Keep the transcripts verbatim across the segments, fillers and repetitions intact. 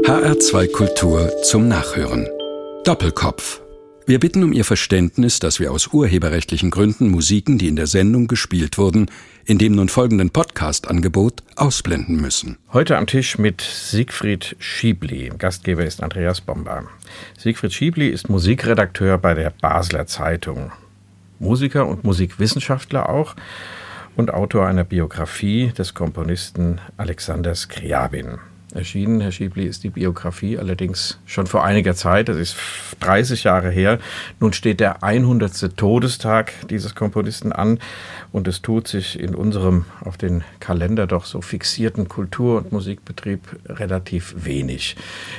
H R zwei Kultur zum Nachhören. Doppelkopf. Wir bitten um Ihr Verständnis, dass wir aus urheberrechtlichen Gründen Musiken, die in der Sendung gespielt wurden, in dem nun folgenden Podcast-Angebot ausblenden müssen. Heute am Tisch mit Siegfried Schiebli. Gastgeber ist Andreas Bomba. Siegfried Schiebli ist Musikredakteur bei der Basler Zeitung. Musiker und Musikwissenschaftler auch und Autor einer Biografie des Komponisten Alexander Scriabin. Erschienen, Herr Schiebli, ist die Biografie allerdings schon vor einiger Zeit, das ist dreißig Jahre her. Nun steht der hundertste Todestag dieses Komponisten an und es tut sich in unserem auf den Kalender doch so fixierten Kultur- und Musikbetrieb relativ wenig.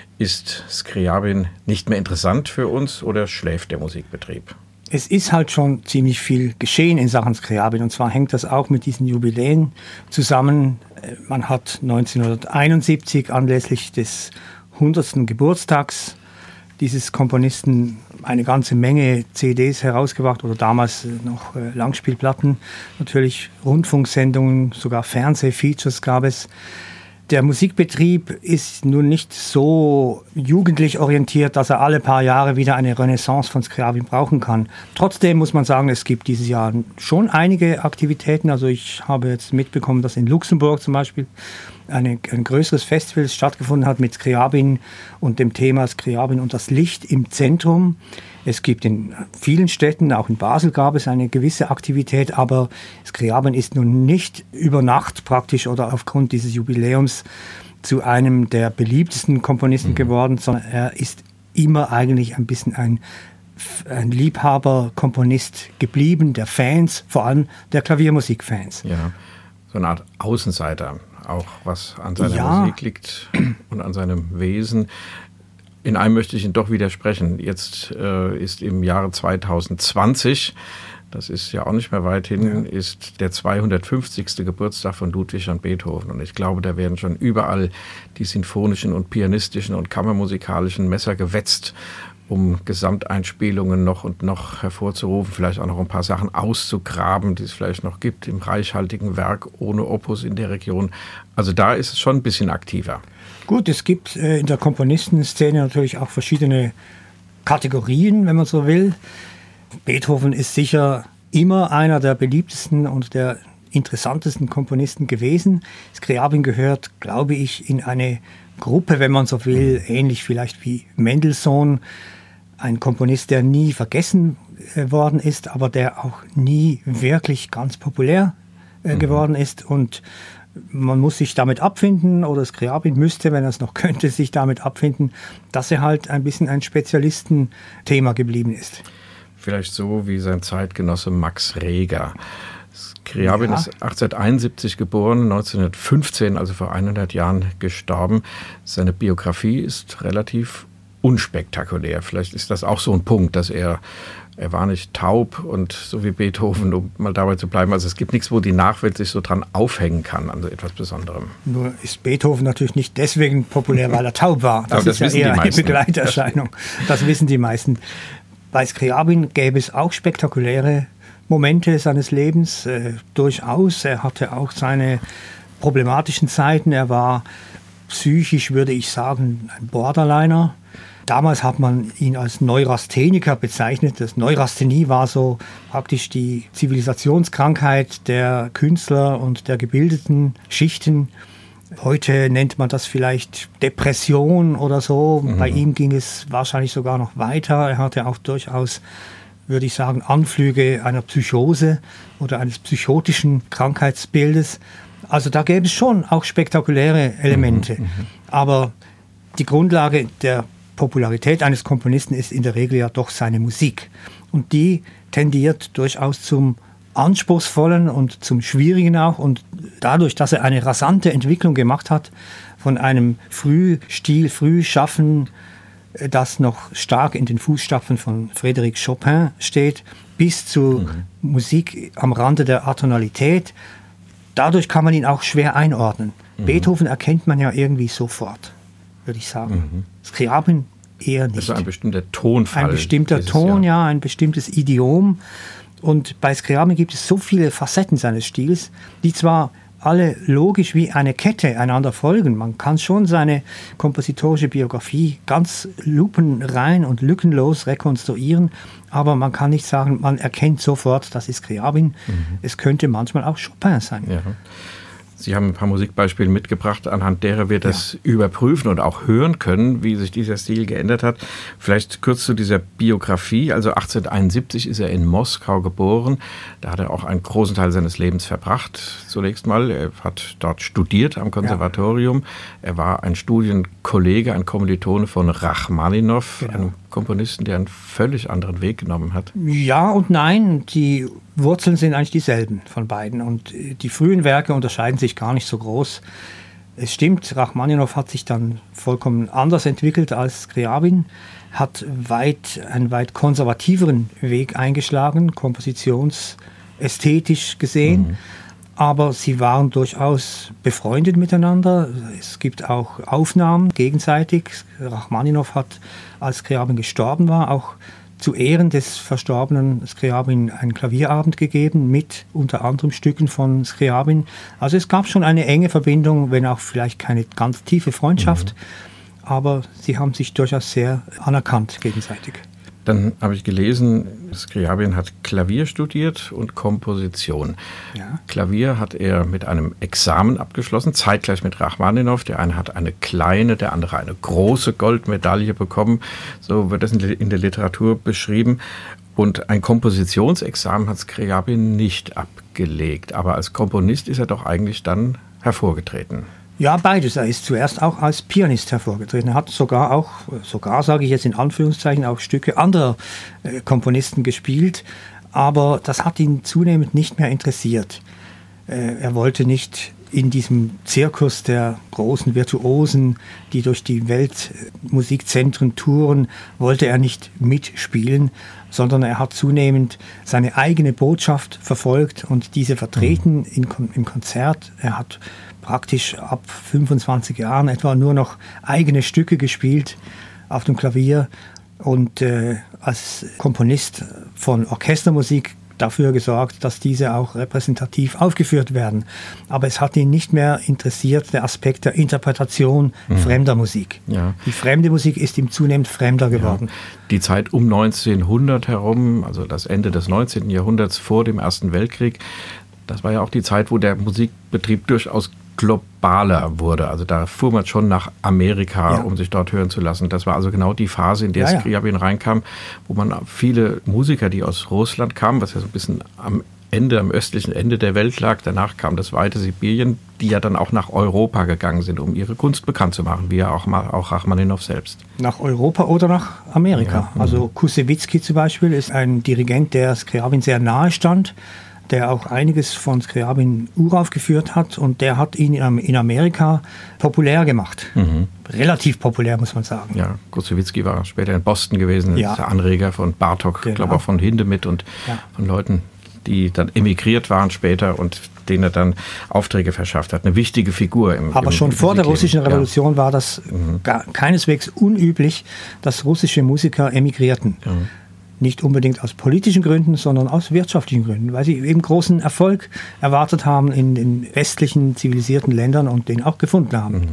Ist Scriabin nicht mehr interessant für uns oder schläft der Musikbetrieb? Es ist halt schon ziemlich viel geschehen in Sachen Scriabin und zwar hängt das auch mit diesen Jubiläen zusammen. Man hat neunzehnhunderteinundsiebzig anlässlich des hundertsten Geburtstags dieses Komponisten eine ganze Menge C Ds herausgebracht oder damals noch Langspielplatten, natürlich Rundfunksendungen, sogar Fernsehfeatures gab es. Der Musikbetrieb ist nun nicht so jugendlich orientiert, dass er alle paar Jahre wieder eine Renaissance von Scriabin brauchen kann. Trotzdem muss man sagen, es gibt dieses Jahr schon einige Aktivitäten. Also ich habe jetzt mitbekommen, dass in Luxemburg zum Beispiel eine, ein größeres Festival stattgefunden hat mit Scriabin und dem Thema Scriabin und das Licht im Zentrum. Es gibt in vielen Städten, auch in Basel gab es eine gewisse Aktivität, aber Scriabin ist nun nicht über Nacht praktisch oder aufgrund dieses Jubiläums zu einem der beliebtesten Komponisten mhm. geworden, sondern er ist immer eigentlich ein bisschen ein, ein Liebhaber-Komponist geblieben, der Fans, vor allem der Klaviermusikfans. Ja, so eine Art Außenseiter, auch was an seiner ja. Musik liegt und an seinem Wesen. In einem möchte ich Ihnen doch widersprechen. Jetzt äh, ist im Jahre zweitausendzwanzig, das ist ja auch nicht mehr weit hin, ja. ist der zweihundertfünfzigste Geburtstag von Ludwig van Beethoven. Und ich glaube, da werden schon überall die sinfonischen und pianistischen und kammermusikalischen Messer gewetzt, um Gesamteinspielungen noch und noch hervorzurufen, vielleicht auch noch ein paar Sachen auszugraben, die es vielleicht noch gibt im reichhaltigen Werk ohne Opus in der Region. Also da ist es schon ein bisschen aktiver. Gut, es gibt äh, in der Komponistenszene natürlich auch verschiedene Kategorien, wenn man so will. Beethoven ist sicher immer einer der beliebtesten und der interessantesten Komponisten gewesen. Scriabin gehört, glaube ich, in eine Gruppe, wenn man so will, ähnlich vielleicht wie Mendelssohn. Ein Komponist, der nie vergessen äh, worden ist, aber der auch nie wirklich ganz populär äh, geworden ist. Und man muss sich damit abfinden, oder Scriabin müsste, wenn er es noch könnte, sich damit abfinden, dass er halt ein bisschen ein Spezialistenthema geblieben ist. Vielleicht so wie sein Zeitgenosse Max Reger. Scriabin ja. ist achtzehnhunderteinundsiebzig geboren, neunzehnhundertfünfzehn, also vor hundert Jahren gestorben. Seine Biografie ist relativ unspektakulär. Vielleicht ist das auch so ein Punkt, dass er Er war nicht taub und so wie Beethoven, um mal dabei zu bleiben. Also es gibt nichts, wo die Nachwelt sich so dran aufhängen kann an so etwas Besonderem. Nur ist Beethoven natürlich nicht deswegen populär, weil er taub war. Das, das ist ja eher eine Begleiterscheinung. Das wissen die meisten. Bei Scriabin gäbe es auch spektakuläre Momente seines Lebens. Äh, durchaus. Er hatte auch seine problematischen Zeiten. Er war psychisch, würde ich sagen, ein Borderliner. Damals hat man ihn als Neurastheniker bezeichnet. Das Neurasthenie war so praktisch die Zivilisationskrankheit der Künstler und der gebildeten Schichten. Heute nennt man das vielleicht Depression oder so. Mhm. Bei ihm ging es wahrscheinlich sogar noch weiter. Er hatte auch durchaus, würde ich sagen, Anflüge einer Psychose oder eines psychotischen Krankheitsbildes. Also da gäbe es schon auch spektakuläre Elemente. Mhm. Aber die Grundlage der Popularität eines Komponisten ist in der Regel ja doch seine Musik. Und die tendiert durchaus zum Anspruchsvollen und zum Schwierigen auch. Und dadurch, dass er eine rasante Entwicklung gemacht hat, von einem Frühstil, Frühschaffen, das noch stark in den Fußstapfen von Frédéric Chopin steht, bis zu mhm. Musik am Rande der Atonalität. Dadurch kann man ihn auch schwer einordnen. Mhm. Beethoven erkennt man ja irgendwie sofort, würde ich sagen. Mhm. Scriabin eher nicht. Das ist ein bestimmter Tonfall. Ein bestimmter Ton, Jahr. ja, ein bestimmtes Idiom. Und bei Scriabin gibt es so viele Facetten seines Stils, die zwar alle logisch wie eine Kette einander folgen. Man kann schon seine kompositorische Biografie ganz lupenrein und lückenlos rekonstruieren, aber man kann nicht sagen, man erkennt sofort, das ist Scriabin. Mhm. Es könnte manchmal auch Chopin sein. Ja. Sie haben ein paar Musikbeispiele mitgebracht, anhand derer wir das ja. überprüfen und auch hören können, wie sich dieser Stil geändert hat. Vielleicht kurz zu dieser Biografie. Also achtzehnhunderteinundsiebzig ist er in Moskau geboren. Da hat er auch einen großen Teil seines Lebens verbracht. Zunächst mal, er hat dort studiert am Konservatorium. Ja. Er war ein Studienkollege, ein Kommilitone von Rachmaninow, genau. einem Komponisten, der einen völlig anderen Weg genommen hat. Ja und nein, die Wurzeln sind eigentlich dieselben von beiden und die frühen Werke unterscheiden sich gar nicht so groß. Es stimmt, Rachmaninow hat sich dann vollkommen anders entwickelt als Scriabin, hat weit, einen weit konservativeren Weg eingeschlagen, kompositionsästhetisch gesehen. Mhm. Aber sie waren durchaus befreundet miteinander. Es gibt auch Aufnahmen gegenseitig. Rachmaninow hat, als Scriabin gestorben war, auch zu Ehren des verstorbenen Scriabin einen Klavierabend gegeben mit unter anderem Stücken von Scriabin. Also es gab schon eine enge Verbindung, wenn auch vielleicht keine ganz tiefe Freundschaft. Mhm. Aber sie haben sich durchaus sehr anerkannt gegenseitig. Dann habe ich gelesen, Scriabin hat Klavier studiert und Komposition. Ja. Klavier hat er mit einem Examen abgeschlossen, zeitgleich mit Rachmaninow. Der eine hat eine kleine, der andere eine große Goldmedaille bekommen. So wird das in der Literatur beschrieben. Und ein Kompositionsexamen hat Scriabin nicht abgelegt. Aber als Komponist ist er doch eigentlich dann hervorgetreten. Ja, beides. Er ist zuerst auch als Pianist hervorgetreten. Er hat sogar auch, sogar sage ich jetzt in Anführungszeichen, auch Stücke anderer äh, Komponisten gespielt. Aber das hat ihn zunehmend nicht mehr interessiert. Äh, er wollte nicht in diesem Zirkus der großen Virtuosen, die durch die Weltmusikzentren touren, wollte er nicht mitspielen, sondern er hat zunehmend seine eigene Botschaft verfolgt und diese vertreten mhm. in, im Konzert. Er hat praktisch ab fünfundzwanzig Jahren etwa nur noch eigene Stücke gespielt auf dem Klavier und äh, als Komponist von Orchestermusik dafür gesorgt, dass diese auch repräsentativ aufgeführt werden. Aber es hat ihn nicht mehr interessiert, der Aspekt der Interpretation mhm. fremder Musik. Ja. Die fremde Musik ist ihm zunehmend fremder geworden. Ja. Die Zeit um neunzehnhundert herum, also das Ende des neunzehnten Jahrhunderts vor dem Ersten Weltkrieg, das war ja auch die Zeit, wo der Musikbetrieb durchaus globaler wurde. Also da fuhr man schon nach Amerika, ja. um sich dort hören zu lassen. Das war also genau die Phase, in der ja, Scriabin ja. reinkam, wo man viele Musiker, die aus Russland kamen, was ja so ein bisschen am Ende, am östlichen Ende der Welt lag, danach kam das weite Sibirien, die ja dann auch nach Europa gegangen sind, um ihre Kunst bekannt zu machen, wie ja auch, auch Rachmaninow selbst. Nach Europa oder nach Amerika. Ja. Also Kusewitzki zum Beispiel ist ein Dirigent, der Scriabin sehr nahe stand, der auch einiges von Scriabin uraufgeführt hat und der hat ihn in Amerika populär gemacht. Mhm. Relativ populär, muss man sagen. Ja, Kusewitzki war später in Boston gewesen, ja. der Anreger von Bartók, genau. glaube auch von Hindemith und ja. von Leuten, die dann emigriert waren später und denen er dann Aufträge verschafft hat. Eine wichtige Figur im Aber im, schon im vor der russischen Revolution ja. war das mhm. gar, keineswegs unüblich, dass russische Musiker emigrierten. Mhm. Nicht unbedingt aus politischen Gründen, sondern aus wirtschaftlichen Gründen, weil sie eben großen Erfolg erwartet haben in den westlichen zivilisierten Ländern und den auch gefunden haben. Mhm.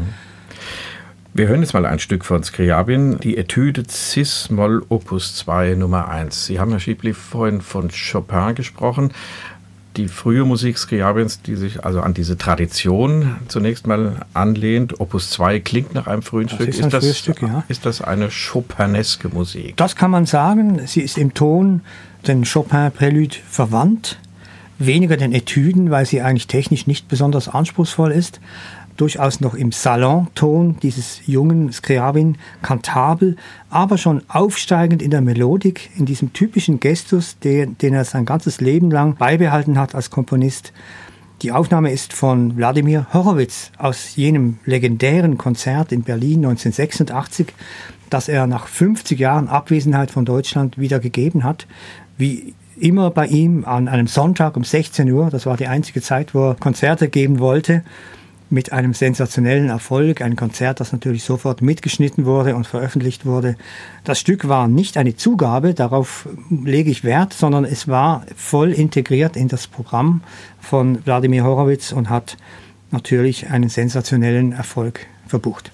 Wir hören jetzt mal ein Stück von Scriabin, die Etüde Cis-Moll Opus zwei Nummer eins. Sie haben, Herr Schiebli, vorhin von Chopin gesprochen. Die frühe Musik Scriabins, die sich also an diese Tradition zunächst mal anlehnt. Opus zwei klingt nach einem frühen das Stück. Ist, ein ist, das, Stück ja. ist das eine Chopineske Musik? Das kann man sagen. Sie ist im Ton den Chopin-Prälude verwandt. Weniger den Etüden, weil sie eigentlich technisch nicht besonders anspruchsvoll ist. Durchaus noch im Salon-Ton dieses jungen Scriabin, kantabel, aber schon aufsteigend in der Melodik, in diesem typischen Gestus, den, den er sein ganzes Leben lang beibehalten hat als Komponist. Die Aufnahme ist von Wladimir Horowitz aus jenem legendären Konzert in Berlin neunzehnhundertsechsundachtzig, das er nach fünfzig Jahren Abwesenheit von Deutschland wieder gegeben hat. Wie immer bei ihm an einem Sonntag um sechzehn Uhr, das war die einzige Zeit, wo er Konzerte geben wollte. mit einem sensationellen Erfolg, ein Konzert, das natürlich sofort mitgeschnitten wurde und veröffentlicht wurde. Das Stück war nicht eine Zugabe, darauf lege ich Wert, sondern es war voll integriert in das Programm von Wladimir Horowitz und hat natürlich einen sensationellen Erfolg verbucht.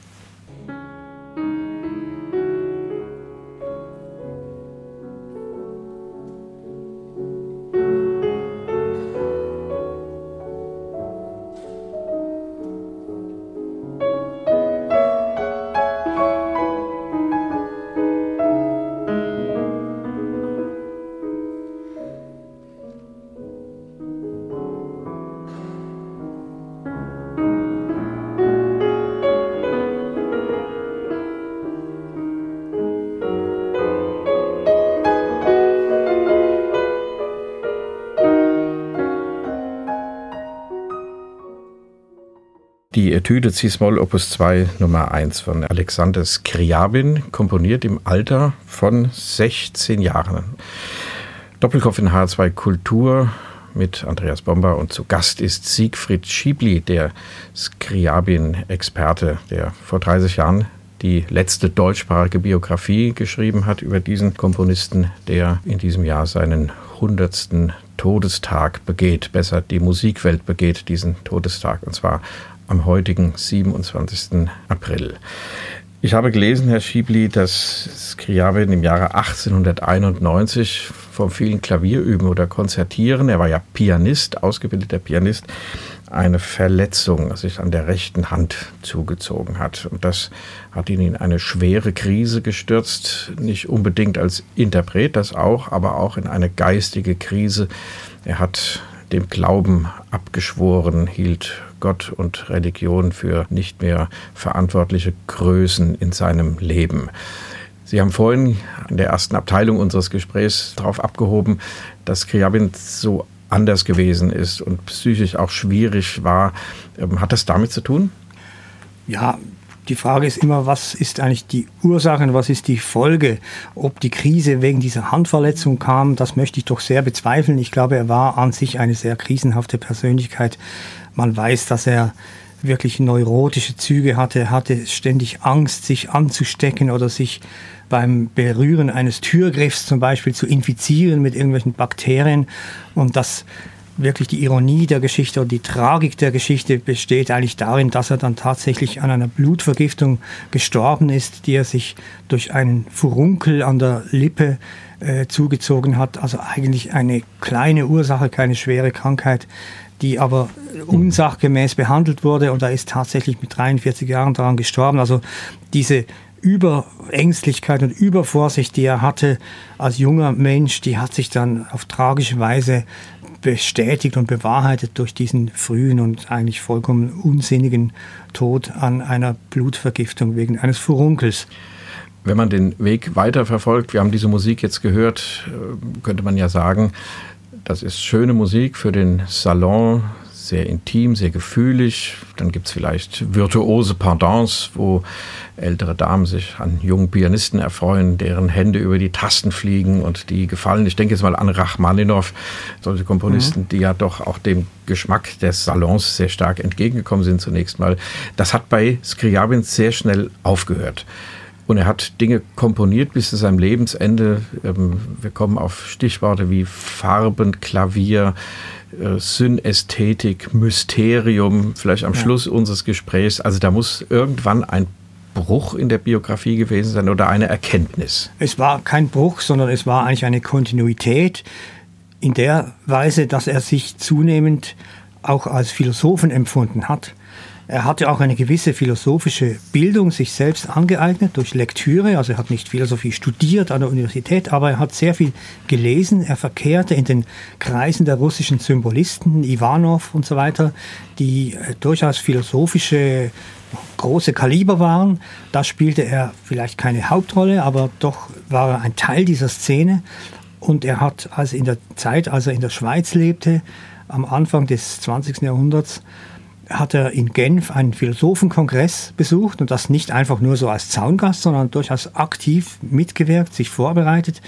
Die Etüde C-Moll Opus zwei Nummer eins von Alexander Scriabin, komponiert im Alter von sechzehn Jahren. Doppelkopf in H zwei Kultur mit Andreas Bomba und zu Gast ist Siegfried Schiebli, der Scriabin-Experte, der vor dreißig Jahren die letzte deutschsprachige Biografie geschrieben hat über diesen Komponisten, der in diesem Jahr seinen hundertsten Todestag begeht, besser die Musikwelt begeht diesen Todestag, und zwar am heutigen siebenundzwanzigsten April. Ich habe gelesen, Herr Schiebli, dass Scriabin im Jahre achtzehnhunderteinundneunzig vom vielen Klavierüben oder Konzertieren, er war ja Pianist, ausgebildeter Pianist, eine Verletzung sich an der rechten Hand zugezogen hat. Und das hat ihn in eine schwere Krise gestürzt, nicht unbedingt als Interpret, das auch, aber auch in eine geistige Krise. Er hat dem Glauben abgeschworen, hielt Gott und Religion für nicht mehr verantwortliche Größen in seinem Leben. Sie haben vorhin in der ersten Abteilung unseres Gesprächs darauf abgehoben, dass Scriabin so anders gewesen ist und psychisch auch schwierig war. Hat das damit zu tun? Ja, die Frage ist immer, was ist eigentlich die Ursache und was ist die Folge? Ob die Krise wegen dieser Handverletzung kam, das möchte ich doch sehr bezweifeln. Ich glaube, er war an sich eine sehr krisenhafte Persönlichkeit. Man weiß, dass er wirklich neurotische Züge hatte. Er hatte ständig Angst, sich anzustecken oder sich beim Berühren eines Türgriffs zum Beispiel zu infizieren mit irgendwelchen Bakterien. Und das wirklich die Ironie der Geschichte und die Tragik der Geschichte besteht eigentlich darin, dass er dann tatsächlich an einer Blutvergiftung gestorben ist, die er sich durch einen Furunkel an der Lippe äh, zugezogen hat. Also eigentlich eine kleine Ursache, keine schwere Krankheit, die aber unsachgemäß behandelt wurde, und er ist tatsächlich mit dreiundvierzig Jahren daran gestorben. Also diese Überängstlichkeit und Übervorsicht, die er hatte als junger Mensch, die hat sich dann auf tragische Weise bestätigt und bewahrheitet durch diesen frühen und eigentlich vollkommen unsinnigen Tod an einer Blutvergiftung wegen eines Furunkels. Wenn man den Weg weiterverfolgt, wir haben diese Musik jetzt gehört, könnte man ja sagen, das ist schöne Musik für den Salon, sehr intim, sehr gefühlig. Dann gibt es vielleicht virtuose Pendants, wo ältere Damen sich an jungen Pianisten erfreuen, deren Hände über die Tasten fliegen und die gefallen. Ich denke jetzt mal an Rachmaninow, solche Komponisten, mhm. die ja doch auch dem Geschmack des Salons sehr stark entgegengekommen sind zunächst mal. Das hat bei Scriabin sehr schnell aufgehört. Und er hat Dinge komponiert bis zu seinem Lebensende. Wir kommen auf Stichworte wie Farben, Klavier, Synästhetik, Mysterium, vielleicht am ja. Schluss unseres Gesprächs. Also da muss irgendwann ein Bruch in der Biografie gewesen sein oder eine Erkenntnis. Es war kein Bruch, sondern es war eigentlich eine Kontinuität in der Weise, dass er sich zunehmend auch als Philosophen empfunden hat. Er hatte auch eine gewisse philosophische Bildung sich selbst angeeignet durch Lektüre. Also er hat nicht Philosophie studiert an der Universität, aber er hat sehr viel gelesen. Er verkehrte in den Kreisen der russischen Symbolisten, Iwanow und so weiter, die durchaus philosophische große Kaliber waren. Da spielte er vielleicht keine Hauptrolle, aber doch war er ein Teil dieser Szene. Und er hat also in der Zeit, als er in der Schweiz lebte, am Anfang des zwanzigsten Jahrhunderts, hat er in Genf einen Philosophenkongress besucht, und das nicht einfach nur so als Zaungast, sondern durchaus aktiv mitgewirkt, sich vorbereitet.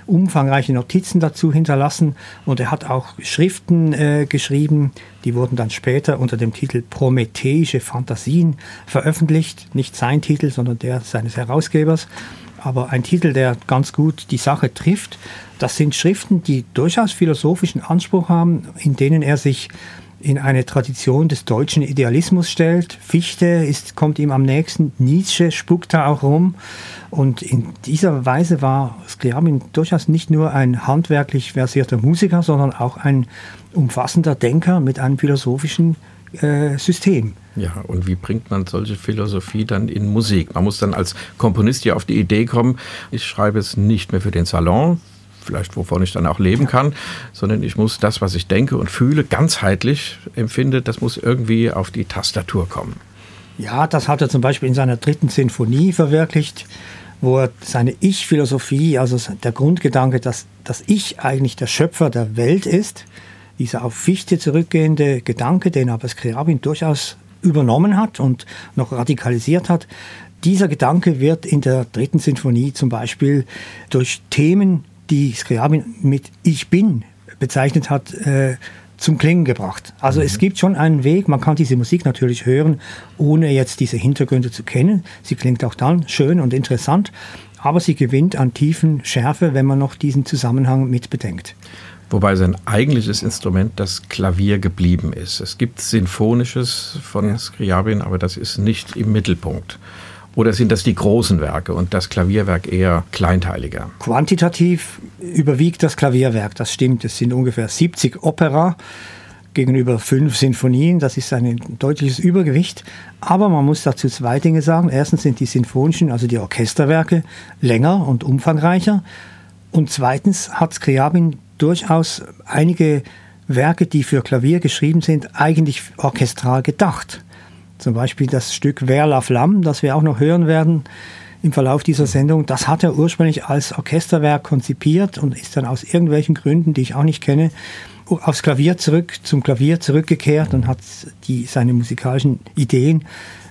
umfangreiche Notizen dazu hinterlassen und er hat auch Schriften äh, geschrieben, die wurden dann später unter dem Titel Prometheische Fantasien veröffentlicht. Nicht sein Titel, sondern der seines Herausgebers, aber ein Titel, der ganz gut die Sache trifft. Das sind Schriften, die durchaus philosophischen Anspruch haben, in denen er sich in eine Tradition des deutschen Idealismus stellt. Fichte ist, kommt ihm am nächsten, Nietzsche spuckt da auch rum. Und in dieser Weise war Scriabin durchaus nicht nur ein handwerklich versierter Musiker, sondern auch ein umfassender Denker mit einem philosophischen äh, System. Ja, und wie bringt man solche Philosophie dann in Musik? Man muss dann als Komponist ja auf die Idee kommen, ich schreibe es nicht mehr für den Salon, vielleicht wovon ich dann auch leben kann, sondern ich muss das, was ich denke und fühle, ganzheitlich empfinde, das muss irgendwie auf die Tastatur kommen. Ja, das hat er zum Beispiel in seiner dritten Sinfonie verwirklicht, wo er seine Ich-Philosophie, also der Grundgedanke, dass das Ich eigentlich der Schöpfer der Welt ist, dieser auf Fichte zurückgehende Gedanke, den aber Scriabin durchaus übernommen hat und noch radikalisiert hat, dieser Gedanke wird in der dritten Sinfonie zum Beispiel durch Themen, die Scriabin mit Ich Bin bezeichnet hat, äh, zum Klingen gebracht. Also mhm. es gibt schon einen Weg, man kann diese Musik natürlich hören, ohne jetzt diese Hintergründe zu kennen. Sie klingt auch dann schön und interessant, aber sie gewinnt an tiefen Schärfe, wenn man noch diesen Zusammenhang mit bedenkt. Wobei sein eigentliches Instrument das Klavier geblieben ist. Es gibt Sinfonisches von ja. Scriabin, aber das ist nicht im Mittelpunkt. Oder sind das die großen Werke und das Klavierwerk eher kleinteiliger? Quantitativ überwiegt das Klavierwerk, das stimmt. Es sind ungefähr siebzig Opera gegenüber fünf Sinfonien. Das ist ein deutliches Übergewicht. Aber man muss dazu zwei Dinge sagen. Erstens sind die sinfonischen, also die Orchesterwerke, länger und umfangreicher. Und zweitens hat Scriabin durchaus einige Werke, die für Klavier geschrieben sind, eigentlich orchestral gedacht. Zum Beispiel das Stück Vers la Flamme, das wir auch noch hören werden im Verlauf dieser Sendung. Das hat er ursprünglich als Orchesterwerk konzipiert und ist dann aus irgendwelchen Gründen, die ich auch nicht kenne, aufs Klavier zurück, zum Klavier zurückgekehrt und hat die, seine musikalischen Ideen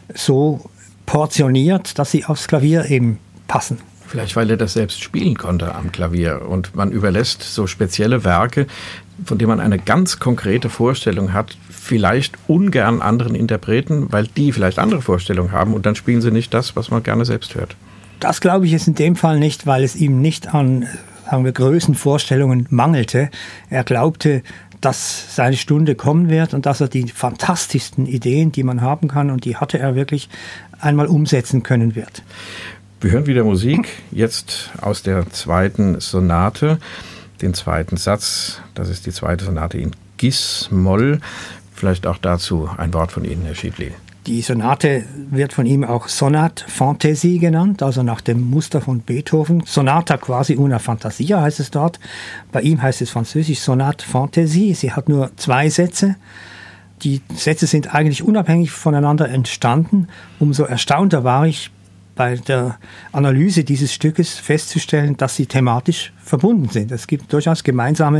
so portioniert, dass sie aufs Klavier eben passen. Vielleicht, weil er das selbst spielen konnte am Klavier und man überlässt so spezielle Werke, von denen man eine ganz konkrete Vorstellung hat, vielleicht ungern anderen Interpreten, weil die vielleicht andere Vorstellungen haben und dann spielen sie nicht das, was man gerne selbst hört. Das glaube ich ist in dem Fall nicht, weil es ihm nicht an, sagen wir, Größenvorstellungen mangelte. Er glaubte, dass seine Stunde kommen wird und dass er die fantastischsten Ideen, die man haben kann, und die hatte er wirklich, einmal umsetzen können wird. Wir hören wieder Musik, jetzt aus der zweiten Sonate, den zweiten Satz. Das ist die zweite Sonate in Gis-Moll. Vielleicht auch dazu ein Wort von Ihnen, Herr Schiebli. Die Sonate wird von ihm auch Sonate Fantaisie genannt, also nach dem Muster von Beethoven. Sonata quasi una fantasia heißt es dort. Bei ihm heißt es französisch Sonate Fantaisie. Sie hat nur zwei Sätze. Die Sätze sind eigentlich unabhängig voneinander entstanden. Umso erstaunter war ich, bei der Analyse dieses Stückes festzustellen, dass sie thematisch verbunden sind. Es gibt durchaus gemeinsame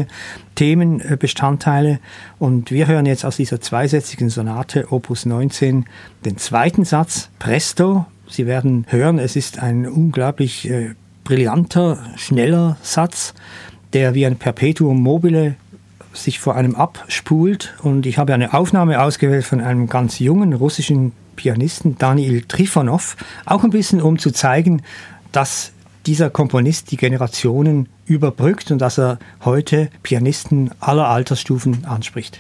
Themenbestandteile und wir hören jetzt aus dieser zweisätzigen Sonate Opus neunzehn den zweiten Satz, Presto. Sie werden hören, es ist ein unglaublich äh, brillanter, schneller Satz, der wie ein Perpetuum mobile sich vor einem abspult, und ich habe eine Aufnahme ausgewählt von einem ganz jungen russischen Pianisten Daniil Trifonov, auch ein bisschen um zu zeigen, dass dieser Komponist die Generationen überbrückt und dass er heute Pianisten aller Altersstufen anspricht.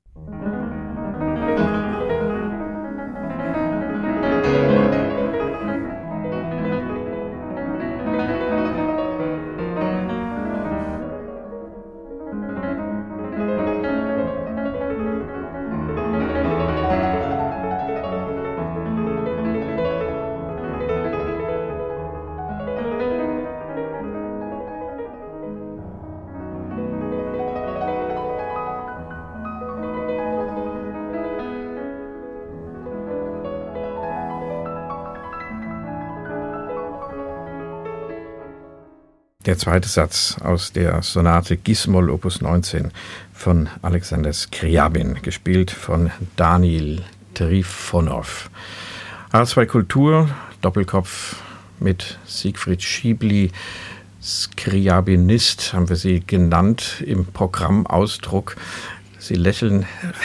Der zweite Satz aus der Sonate Gis-Moll Opus neunzehn von Alexander Scriabin, gespielt von Daniil Trifonov. H zwei Kultur, Doppelkopf mit Siegfried Schiebli. Skriabinist haben wir Sie genannt im Programmausdruck. Sie lächeln.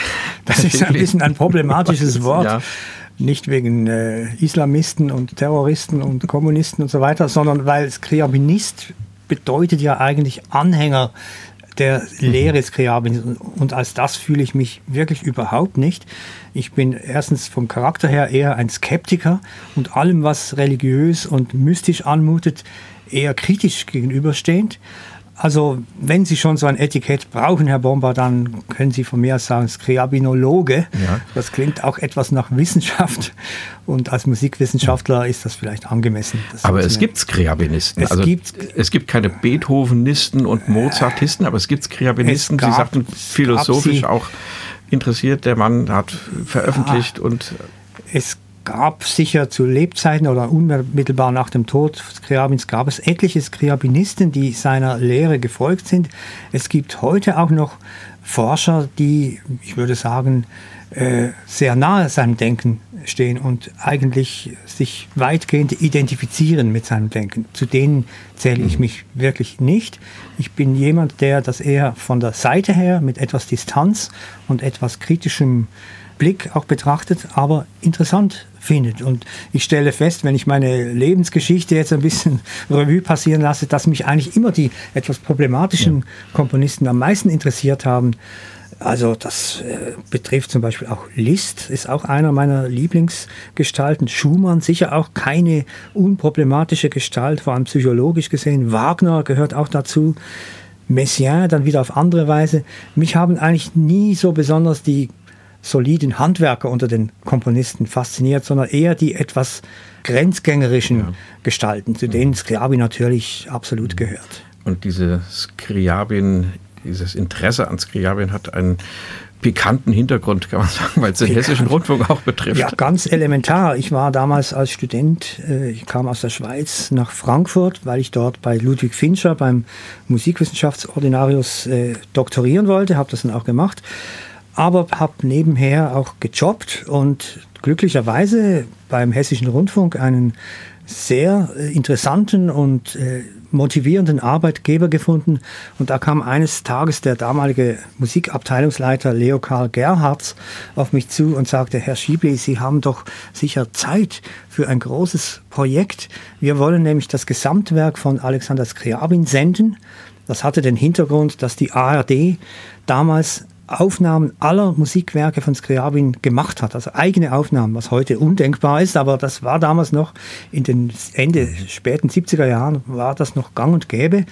Das ist ein bisschen ein problematisches Wort. Ja. Nicht wegen äh, Islamisten und Terroristen und Kommunisten und so weiter, sondern weil Skriabinist bedeutet ja eigentlich Anhänger der Lehre des Skriabins. Und als das fühle ich mich wirklich überhaupt nicht. Ich bin erstens vom Charakter her eher ein Skeptiker und allem, was religiös und mystisch anmutet, eher kritisch gegenüberstehend. Also wenn Sie schon so ein Etikett brauchen, Herr Bomba, dann können Sie von mir aus sagen, Skriabinologe. Ja. Das klingt auch etwas nach Wissenschaft und als Musikwissenschaftler ist das vielleicht angemessen. Das aber es gibt Skriabinisten. Es, also gibt, es gibt keine Beethovenisten und Mozartisten, aber es gibt Skriabinisten. Sie sagten, philosophisch auch interessiert. Der Mann hat veröffentlicht ja, und... Es gab sicher zu Lebzeiten oder unmittelbar nach dem Tod Skriabins gab es etliche Skriabinisten, die seiner Lehre gefolgt sind. Es gibt heute auch noch Forscher, die, ich würde sagen, äh, sehr nahe seinem Denken stehen und eigentlich sich weitgehend identifizieren mit seinem Denken. Zu denen zähle ich mich wirklich nicht. Ich bin jemand, der das eher von der Seite her mit etwas Distanz und etwas kritischem Blick auch betrachtet, aber interessant findet. Und ich stelle fest, wenn ich meine Lebensgeschichte jetzt ein bisschen Revue passieren lasse, dass mich eigentlich immer die etwas problematischen ja. Komponisten am meisten interessiert haben. Also das äh, betrifft zum Beispiel auch Liszt, ist auch einer meiner Lieblingsgestalten. Schumann, sicher auch keine unproblematische Gestalt, vor allem psychologisch gesehen. Wagner gehört auch dazu. Messiaen dann wieder auf andere Weise. Mich haben eigentlich nie so besonders die soliden Handwerker unter den Komponisten fasziniert, sondern eher die etwas grenzgängerischen ja. Gestalten, zu denen Scriabin natürlich absolut gehört. Und diese Scriabin, dieses Interesse an Scriabin hat einen pikanten Hintergrund, kann man sagen, weil es den Pikant. Hessischen Rundfunk auch betrifft. Ja, ganz elementar. Ich war damals als Student, äh, ich kam aus der Schweiz nach Frankfurt, weil ich dort bei Ludwig Fincher beim Musikwissenschaftsordinarius äh, doktorieren wollte, habe das dann auch gemacht. Aber habe nebenher auch gejobbt und glücklicherweise beim Hessischen Rundfunk einen sehr äh, interessanten und äh, motivierenden Arbeitgeber gefunden. Und da kam eines Tages der damalige Musikabteilungsleiter Leo Karl Gerhards auf mich zu und sagte, Herr Schiebli, Sie haben doch sicher Zeit für ein großes Projekt. Wir wollen nämlich das Gesamtwerk von Alexander Scriabin senden. Das hatte den Hintergrund, dass die A R D damals Aufnahmen aller Musikwerke von Scriabin gemacht hat, also eigene Aufnahmen, was heute undenkbar ist, aber das war damals noch in den Ende, späten siebziger Jahren, war das noch gang und gäbe.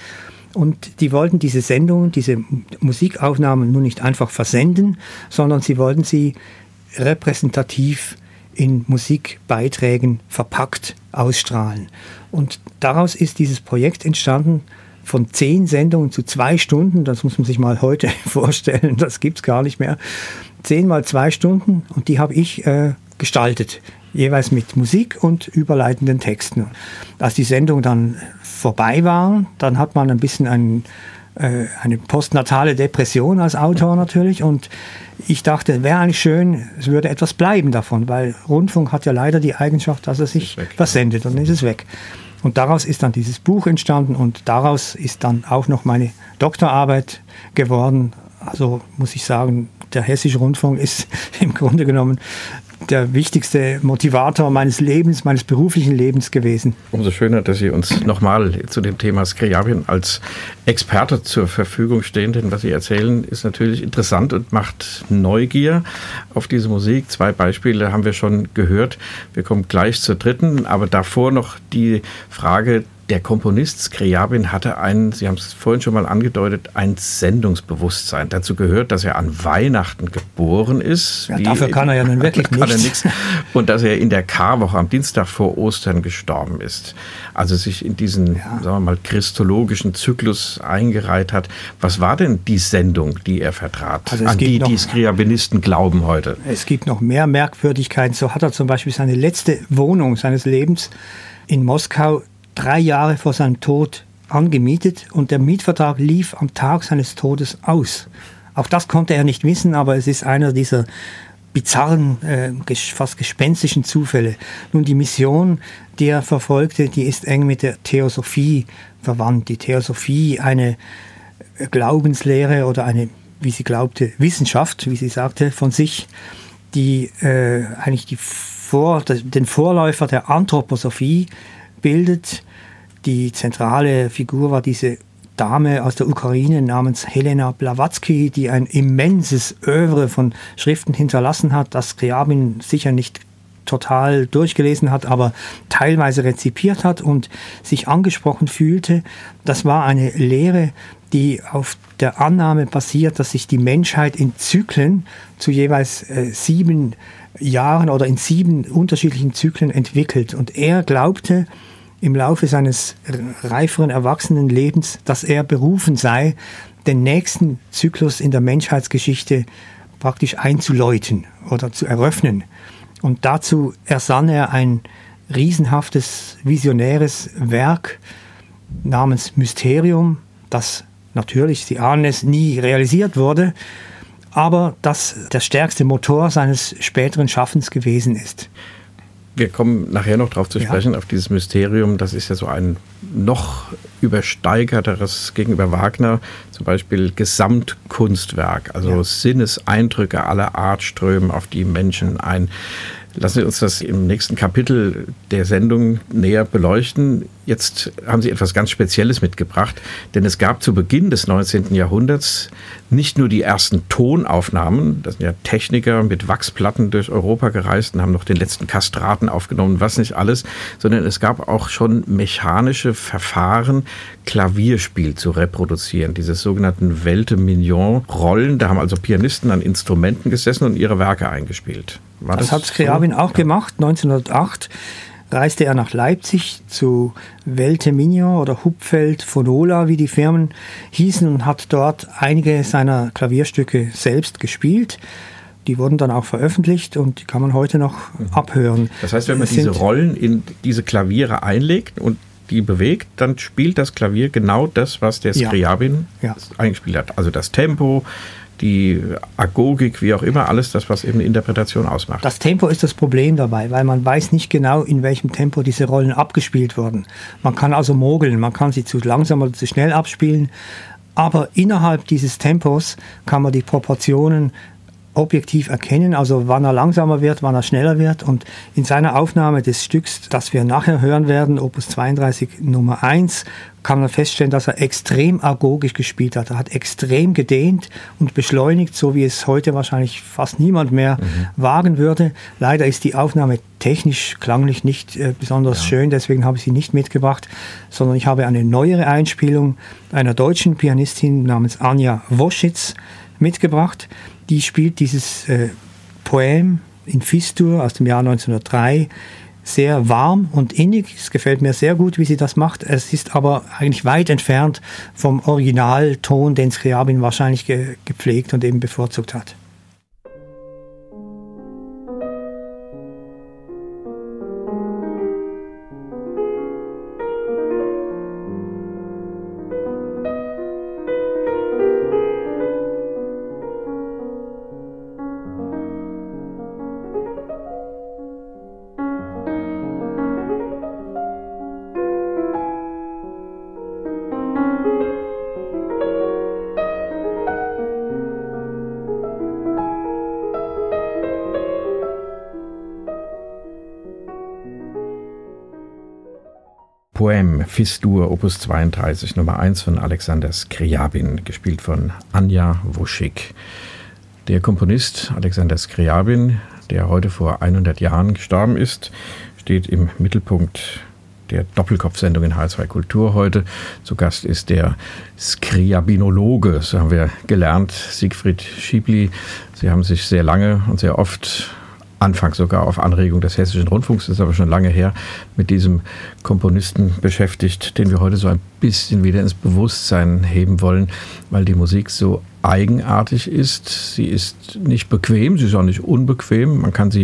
Und die wollten diese Sendungen, diese Musikaufnahmen nur nicht einfach versenden, sondern sie wollten sie repräsentativ in Musikbeiträgen verpackt ausstrahlen. Und daraus ist dieses Projekt entstanden, von zehn Sendungen zu zwei Stunden, das muss man sich mal heute vorstellen, das gibt's gar nicht mehr. Zehn mal zwei Stunden und die habe ich äh, gestaltet, jeweils mit Musik und überleitenden Texten. Als die Sendung dann vorbei war, dann hat man ein bisschen ein, äh, eine postnatale Depression als Autor natürlich und ich dachte, wäre eigentlich schön, es würde etwas bleiben davon, weil Rundfunk hat ja leider die Eigenschaft, dass er sich weg, versendet und dann ist es weg. Und daraus ist dann dieses Buch entstanden und daraus ist dann auch noch meine Doktorarbeit geworden. Also muss ich sagen, der Hessische Rundfunk ist im Grunde genommen der wichtigste Motivator meines Lebens, meines beruflichen Lebens gewesen. Umso schöner, dass Sie uns nochmal zu dem Thema Scriabin als Experte zur Verfügung stehen, denn was Sie erzählen, ist natürlich interessant und macht Neugier auf diese Musik. Zwei Beispiele haben wir schon gehört. Wir kommen gleich zur dritten, aber davor noch die Frage, der Komponist Scriabin hatte ein, Sie haben es vorhin schon mal angedeutet, ein Sendungsbewusstsein. Dazu gehört, dass er an Weihnachten geboren ist. Ja, dafür kann er ja nun wirklich nichts. Und dass er in der Karwoche am Dienstag vor Ostern gestorben ist. Also sich in diesen, ja. sagen wir mal, christologischen Zyklus eingereiht hat. Was war denn die Sendung, die er vertrat? Also an die noch, die Scriabinisten glauben heute. Es gibt noch mehr Merkwürdigkeiten. So hat er zum Beispiel seine letzte Wohnung seines Lebens in Moskau drei Jahre vor seinem Tod angemietet und der Mietvertrag lief am Tag seines Todes aus. Auch das konnte er nicht wissen, aber es ist einer dieser bizarren, äh, fast gespenstischen Zufälle. Nun, die Mission, die er verfolgte, die ist eng mit der Theosophie verwandt. Die Theosophie, eine Glaubenslehre oder eine, wie sie glaubte, Wissenschaft, wie sie sagte, von sich, die äh, eigentlich die Vor, den Vorläufer der Anthroposophie bildet. Die zentrale Figur war diese Dame aus der Ukraine namens Helena Blavatsky, die ein immenses Œuvre von Schriften hinterlassen hat, das Scriabin sicher nicht total durchgelesen hat, aber teilweise rezipiert hat und sich angesprochen fühlte. Das war eine Lehre, die auf der Annahme basiert, dass sich die Menschheit in Zyklen zu jeweils äh, sieben Jahren oder in sieben unterschiedlichen Zyklen entwickelt. Und er glaubte, im Laufe seines reiferen Erwachsenenlebens, dass er berufen sei, den nächsten Zyklus in der Menschheitsgeschichte praktisch einzuläuten oder zu eröffnen. Und dazu ersann er ein riesenhaftes, visionäres Werk namens Mysterium, das natürlich, Sie ahnen es, nie realisiert wurde, aber das der stärkste Motor seines späteren Schaffens gewesen ist. Wir kommen nachher noch darauf zu sprechen, ja. auf dieses Mysterium. Das ist ja so ein noch übersteigerteres gegenüber Wagner, zum Beispiel Gesamtkunstwerk, also ja. Sinneseindrücke aller Art strömen auf die Menschen ein. Lassen Sie uns das im nächsten Kapitel der Sendung näher beleuchten. Jetzt haben Sie etwas ganz Spezielles mitgebracht, denn es gab zu Beginn des neunzehnten Jahrhunderts nicht nur die ersten Tonaufnahmen, das sind ja Techniker mit Wachsplatten durch Europa gereist und haben noch den letzten Kastraten aufgenommen, was nicht alles, sondern es gab auch schon mechanische Verfahren, Klavierspiel zu reproduzieren, diese sogenannten Velte-Mignon-Rollen. Da haben also Pianisten an Instrumenten gesessen und ihre Werke eingespielt. War das, das hat Scriabin so? auch gemacht. neunzehnhundertacht reiste er nach Leipzig zu Velte-Mignon oder Hupfeld Phonola, wie die Firmen hießen, und hat dort einige seiner Klavierstücke selbst gespielt. Die wurden dann auch veröffentlicht und die kann man heute noch mhm. abhören. Das heißt, wenn man diese Rollen in diese Klaviere einlegt und die bewegt, dann spielt das Klavier genau das, was der Scriabin ja. ja. eingespielt hat. Also das Tempo, die Agogik, wie auch immer, alles das, was eben eine Interpretation ausmacht. Das Tempo ist das Problem dabei, weil man weiß nicht genau, in welchem Tempo diese Rollen abgespielt wurden. Man kann also mogeln, man kann sie zu langsam oder zu schnell abspielen, aber innerhalb dieses Tempos kann man die Proportionen objektiv erkennen, also wann er langsamer wird, wann er schneller wird. Und in seiner Aufnahme des Stücks, das wir nachher hören werden, Opus zweiunddreißig Nummer eins, kann man feststellen, dass er extrem agogisch gespielt hat. Er hat extrem gedehnt und beschleunigt, so wie es heute wahrscheinlich fast niemand mehr mhm. wagen würde. Leider ist die Aufnahme technisch, klanglich nicht äh, besonders ja. schön, deswegen habe ich sie nicht mitgebracht, sondern ich habe eine neuere Einspielung einer deutschen Pianistin namens Anja Woschitz mitgebracht. Die spielt dieses äh, Poem in Fis-Dur aus dem Jahr neunzehnhundertdrei sehr warm und innig. Es gefällt mir sehr gut, wie sie das macht. Es ist aber eigentlich weit entfernt vom Originalton, den Scriabin wahrscheinlich ge- gepflegt und eben bevorzugt hat. Poem Fis-Dur, Opus zweiunddreißig, Nummer eins von Alexander Scriabin, gespielt von Anja Woschik. Der Komponist Alexander Scriabin, der heute vor hundert Jahren gestorben ist, steht im Mittelpunkt der Doppelkopf-Sendung in H zwei Kultur heute. Zu Gast ist der Scriabinologe, so haben wir gelernt, Siegfried Schiebli. Sie haben sich sehr lange und sehr oft, anfangs sogar auf Anregung des Hessischen Rundfunks, das ist aber schon lange her, mit diesem Komponisten beschäftigt, den wir heute so ein bisschen wieder ins Bewusstsein heben wollen, weil die Musik so eigenartig ist. Sie ist nicht bequem, sie ist auch nicht unbequem. Man kann sie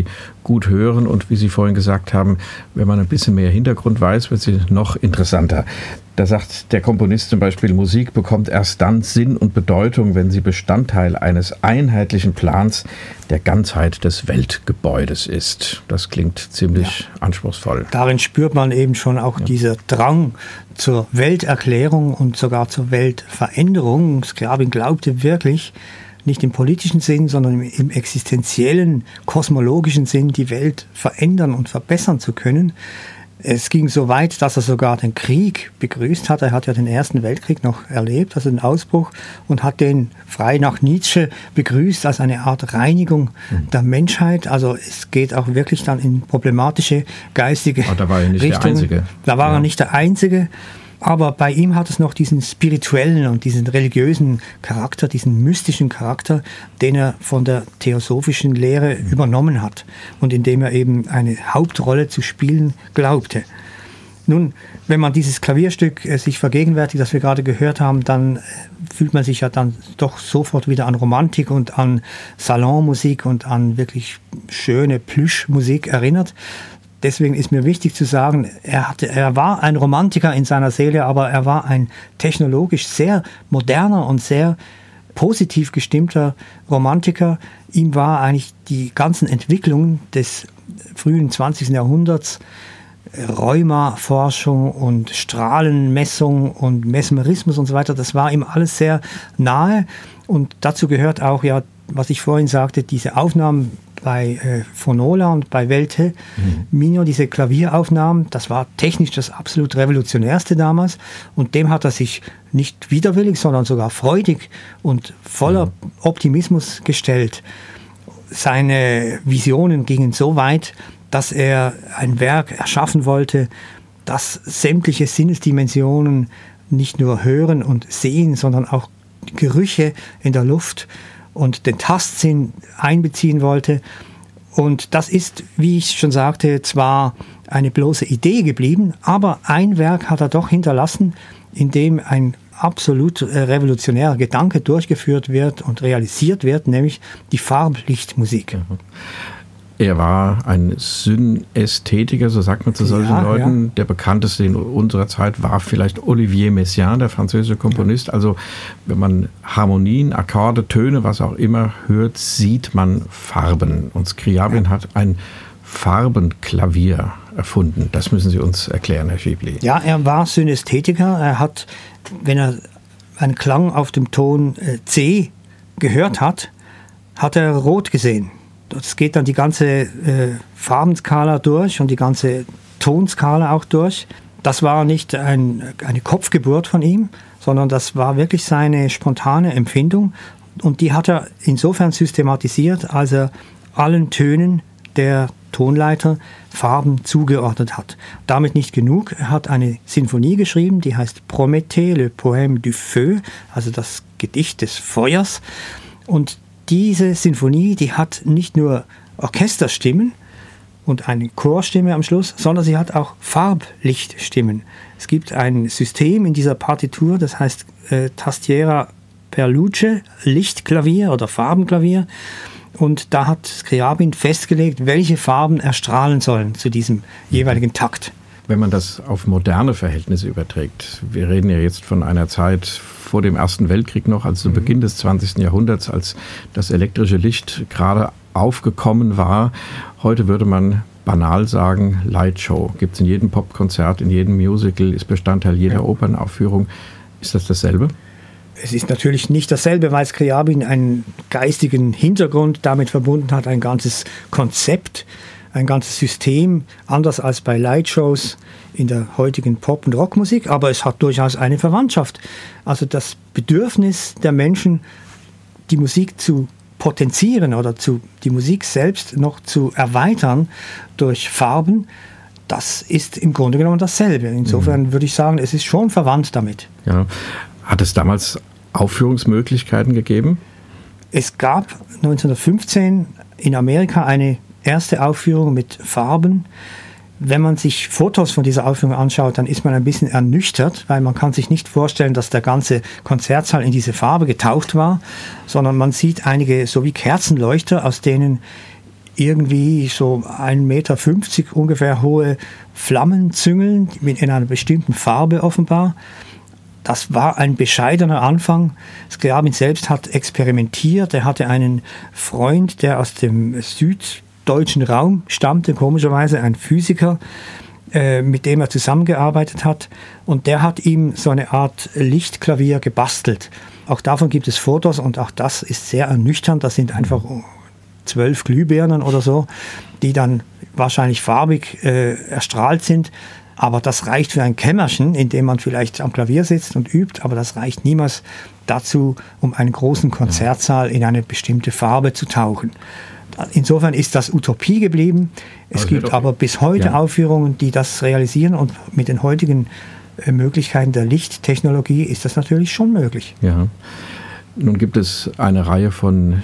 gut hören und wie Sie vorhin gesagt haben, wenn man ein bisschen mehr Hintergrund weiß, wird sie noch interessanter. Da sagt der Komponist zum Beispiel, Musik bekommt erst dann Sinn und Bedeutung, wenn sie Bestandteil eines einheitlichen Plans der Ganzheit des Weltgebäudes ist. Das klingt ziemlich ja. anspruchsvoll. Darin spürt man eben schon auch ja. dieser Drang zur Welterklärung und sogar zur Weltveränderung. Scriabin glaubte wirklich, nicht im politischen Sinn, sondern im existenziellen, kosmologischen Sinn, die Welt verändern und verbessern zu können. Es ging so weit, dass er sogar den Krieg begrüßt hat. Er hat ja den Ersten Weltkrieg noch erlebt, also den Ausbruch, und hat den frei nach Nietzsche begrüßt als eine Art Reinigung mhm. der Menschheit. Also es geht auch wirklich dann in problematische geistige Richtungen. Da war er nicht Richtungen. der Einzige. Da war ja. er nicht der Einzige. Aber bei ihm hat es noch diesen spirituellen und diesen religiösen Charakter, diesen mystischen Charakter, den er von der theosophischen Lehre übernommen hat und in dem er eben eine Hauptrolle zu spielen glaubte. Nun, wenn man dieses Klavierstück äh, sich vergegenwärtigt, das wir gerade gehört haben, dann äh, fühlt man sich ja dann doch sofort wieder an Romantik und an Salonmusik und an wirklich schöne Plüschmusik erinnert. Deswegen ist mir wichtig zu sagen, er, hatte, er war ein Romantiker in seiner Seele, aber er war ein technologisch sehr moderner und sehr positiv gestimmter Romantiker. Ihm war eigentlich die ganzen Entwicklungen des frühen zwanzigsten Jahrhunderts, Rheuma-Forschung und Strahlenmessung und Mesmerismus und so weiter, das war ihm alles sehr nahe. Und dazu gehört auch, ja, was ich vorhin sagte, diese Aufnahmen bei äh, Phonola und bei Welte mhm. Minor, diese Klavieraufnahmen, das war technisch das absolut Revolutionärste damals, und dem hat er sich nicht widerwillig, sondern sogar freudig und voller mhm. Optimismus gestellt. Seine Visionen gingen so weit, dass er ein Werk erschaffen wollte, das sämtliche Sinnesdimensionen nicht nur hören und sehen, sondern auch Gerüche in der Luft und den Tastsinn einbeziehen wollte. Und das ist, wie ich schon sagte, zwar eine bloße Idee geblieben, aber ein Werk hat er doch hinterlassen, in dem ein absolut revolutionärer Gedanke durchgeführt wird und realisiert wird, nämlich die Farblichtmusik. Mhm. Er war ein Synästhetiker, so sagt man zu solchen ja, Leuten. Ja. Der bekannteste in unserer Zeit war vielleicht Olivier Messiaen, der französische Komponist. Also wenn man Harmonien, Akkorde, Töne, was auch immer hört, sieht man Farben. Und Scriabin ja. hat ein Farbenklavier erfunden. Das müssen Sie uns erklären, Herr Schiebli. Ja, er war Synästhetiker. Er hat, wenn er einen Klang auf dem Ton C gehört hat, hat er rot gesehen. Das geht dann die ganze äh, Farbenskala durch und die ganze Tonskala auch durch. Das war nicht ein, eine Kopfgeburt von ihm, sondern das war wirklich seine spontane Empfindung. Und die hat er insofern systematisiert, als er allen Tönen der Tonleiter Farben zugeordnet hat. Damit nicht genug. Er hat eine Sinfonie geschrieben, die heißt Prométhée, le poème du feu, also das Gedicht des Feuers. Und diese Sinfonie, die hat nicht nur Orchesterstimmen und eine Chorstimme am Schluss, sondern sie hat auch Farbliichtstimmen. Es gibt ein System in dieser Partitur, das heißt äh, Tastiera per Luce, Lichtklavier oder Farbenklavier. Und da hat Scriabin festgelegt, welche Farben erstrahlen sollen zu diesem jeweiligen Takt. Wenn man das auf moderne Verhältnisse überträgt, wir reden ja jetzt von einer Zeit vor dem Ersten Weltkrieg noch, also zu Beginn des zwanzigsten Jahrhunderts, als das elektrische Licht gerade aufgekommen war. Heute würde man banal sagen, Lightshow. Gibt es in jedem Popkonzert, in jedem Musical, ist Bestandteil jeder ja. Opernaufführung. Ist das dasselbe? Es ist natürlich nicht dasselbe, weil Scriabin einen geistigen Hintergrund damit verbunden hat, ein ganzes Konzept, ein ganzes System, anders als bei Lightshows in der heutigen Pop- und Rockmusik, aber es hat durchaus eine Verwandtschaft. Also das Bedürfnis der Menschen, die Musik zu potenzieren oder zu, die Musik selbst noch zu erweitern durch Farben, das ist im Grunde genommen dasselbe. Insofern mhm. würde ich sagen, es ist schon verwandt damit. Ja. Hat es damals Aufführungsmöglichkeiten gegeben? Es gab neunzehnhundertfünfzehn in Amerika eine erste Aufführung mit Farben. Wenn man sich Fotos von dieser Aufführung anschaut, dann ist man ein bisschen ernüchtert, weil man kann sich nicht vorstellen, dass der ganze Konzertsaal in diese Farbe getaucht war, sondern man sieht einige so wie Kerzenleuchter, aus denen irgendwie so ein Meter fünfzig ungefähr hohe Flammenzüngeln in einer bestimmten Farbe offenbar. Das war ein bescheidener Anfang. Scriabin selbst hat experimentiert. Er hatte einen Freund, der aus dem süddeutschen Raum stammte, komischerweise ein Physiker, äh, mit dem er zusammengearbeitet hat. Und der hat ihm so eine Art Lichtklavier gebastelt. Auch davon gibt es Fotos und auch das ist sehr ernüchternd. Das sind einfach zwölf Glühbirnen oder so, die dann wahrscheinlich farbig äh, erstrahlt sind. Aber das reicht für ein Kämmerchen, in dem man vielleicht am Klavier sitzt und übt, aber das reicht niemals dazu, um einen großen Konzertsaal in eine bestimmte Farbe zu tauchen. Insofern ist das Utopie geblieben. Es aber gibt aber bis heute ja. Aufführungen, die das realisieren und mit den heutigen äh, Möglichkeiten der Lichttechnologie ist das natürlich schon möglich. Ja. Nun gibt es eine Reihe von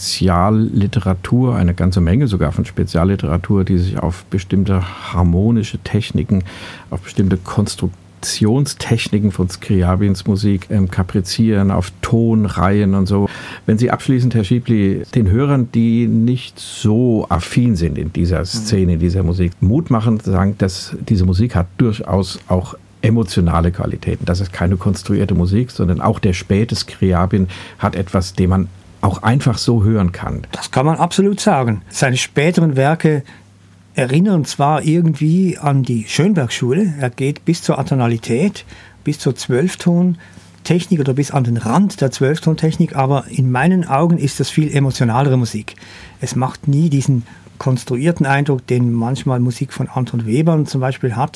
Spezialliteratur, eine ganze Menge sogar von Spezialliteratur, die sich auf bestimmte harmonische Techniken, auf bestimmte Konstruktionstechniken von Scriabins Musik ähm, kaprizieren, auf Tonreihen und so. Wenn Sie abschließend, Herr Schiebli, den Hörern, die nicht so affin sind in dieser Szene, in dieser Musik, Mut machen, sagen, dass diese Musik hat durchaus auch emotionale Qualitäten. Das ist keine konstruierte Musik, sondern auch der späte Scriabin hat etwas, dem man auch einfach so hören kann. Das kann man absolut sagen. Seine späteren Werke erinnern zwar irgendwie an die Schönberg-Schule, er geht bis zur Atonalität, bis zur Zwölftontechnik oder bis an den Rand der Zwölftontechnik, aber in meinen Augen ist das viel emotionalere Musik. Es macht nie diesen konstruierten Eindruck, den manchmal Musik von Anton Webern zum Beispiel hat,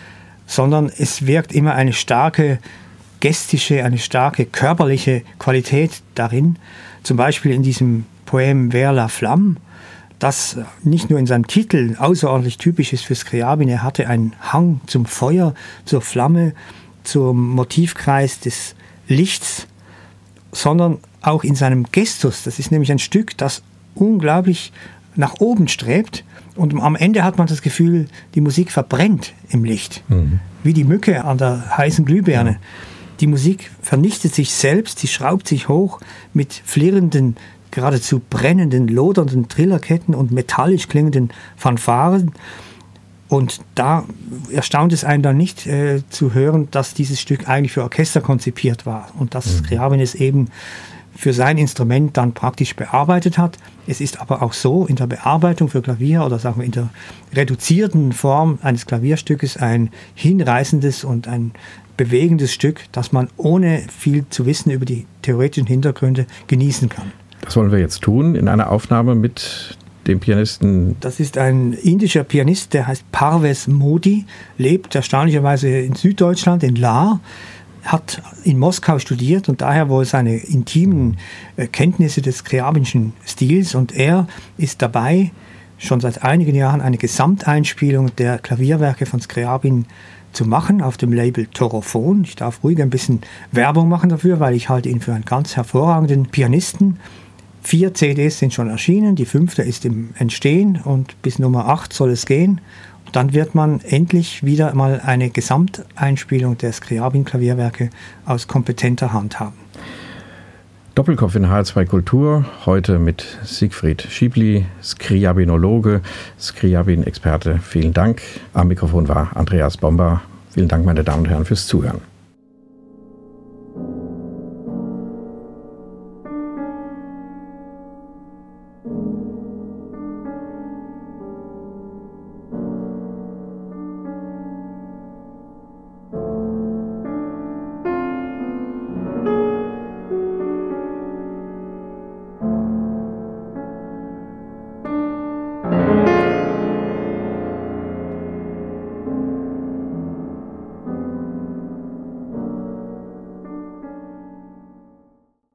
sondern es wirkt immer eine starke gestische, eine starke körperliche Qualität darin. Zum Beispiel in diesem Poem Vers la Flamme, das nicht nur in seinem Titel außerordentlich typisch ist für Scriabin. Er hatte einen Hang zum Feuer, zur Flamme, zum Motivkreis des Lichts, sondern auch in seinem Gestus. Das ist nämlich ein Stück, das unglaublich nach oben strebt. Und am Ende hat man das Gefühl, die Musik verbrennt im Licht, mhm. wie die Mücke an der heißen Glühbirne. Ja. Die Musik vernichtet sich selbst, sie schraubt sich hoch mit flirrenden, geradezu brennenden, lodernden Trillerketten und metallisch klingenden Fanfaren. Und da erstaunt es einen dann nicht äh, zu hören, dass dieses Stück eigentlich für Orchester konzipiert war und dass Scriabin es eben für sein Instrument dann praktisch bearbeitet hat. Es ist aber auch so, in der Bearbeitung für Klavier oder sagen wir in der reduzierten Form eines Klavierstückes ein hinreißendes und ein bewegendes Stück, das man ohne viel zu wissen über die theoretischen Hintergründe genießen kann. Das wollen wir jetzt tun in einer Aufnahme mit dem Pianisten. Das ist ein indischer Pianist, der heißt Parvez Modi, lebt erstaunlicherweise in Süddeutschland, in Lahr, hat in Moskau studiert und daher wohl seine intimen äh, Kenntnisse des Scriabinschen Stils. Und er ist dabei, schon seit einigen Jahren eine Gesamteinspielung der Klavierwerke von Scriabin zu machen auf dem Label Torophon. Ich darf ruhig ein bisschen Werbung machen dafür, weil ich halte ihn für einen ganz hervorragenden Pianisten. Vier C Ds sind schon erschienen, die fünfte ist im Entstehen und bis Nummer acht soll es gehen. Dann wird man endlich wieder mal eine Gesamteinspielung der Scriabin-Klavierwerke aus kompetenter Hand haben. Doppelkopf in H R zwei Kultur, heute mit Siegfried Schiebli, Scriabinologe, Scriabin-Experte. Vielen Dank. Am Mikrofon war Andreas Bomber. Vielen Dank, meine Damen und Herren, fürs Zuhören.